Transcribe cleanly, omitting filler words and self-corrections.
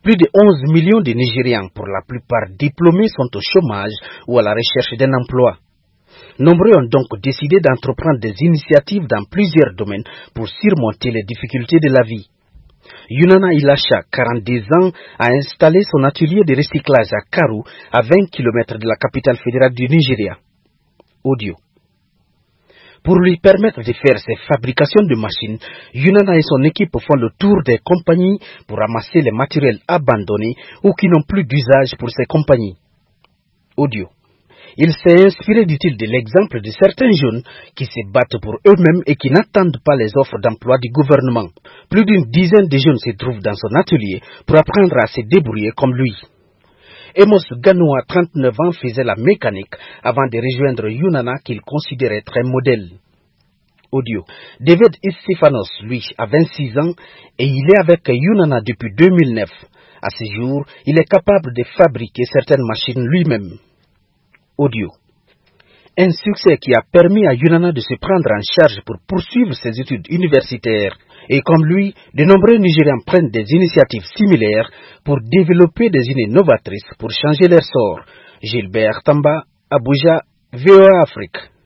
Plus de 11 millions de Nigérians, pour la plupart diplômés, sont au chômage ou à la recherche d'un emploi. Nombreux ont donc décidé d'entreprendre des initiatives dans plusieurs domaines pour surmonter les difficultés de la vie. Yunana Ilacha, 42 ans, a installé son atelier de recyclage à Karu, à 20 km de la capitale fédérale du Nigeria. Audio. Pour lui permettre de faire ses fabrications de machines, Yunana et son équipe font le tour des compagnies pour ramasser les matériels abandonnés ou qui n'ont plus d'usage pour ces compagnies. Audio. Il s'est inspiré, dit-il, de l'exemple de certains jeunes qui se battent pour eux-mêmes et qui n'attendent pas les offres d'emploi du gouvernement. Plus d'une dizaine de jeunes se trouvent dans son atelier pour apprendre à se débrouiller comme lui. Emos Ganoua, 39 ans, faisait la mécanique avant de rejoindre Yunana qu'il considérait être un modèle. Audio. David Istifanos, lui, a 26 ans et il est avec Yunana depuis 2009. À ce jour, il est capable de fabriquer certaines machines lui-même. Audio. Un succès qui a permis à Yunana de se prendre en charge pour poursuivre ses études universitaires. Et comme lui, de nombreux Nigérians prennent des initiatives similaires pour développer des idées novatrices pour changer leur sort. Gilbert Tamba, Abuja, VOA Afrique.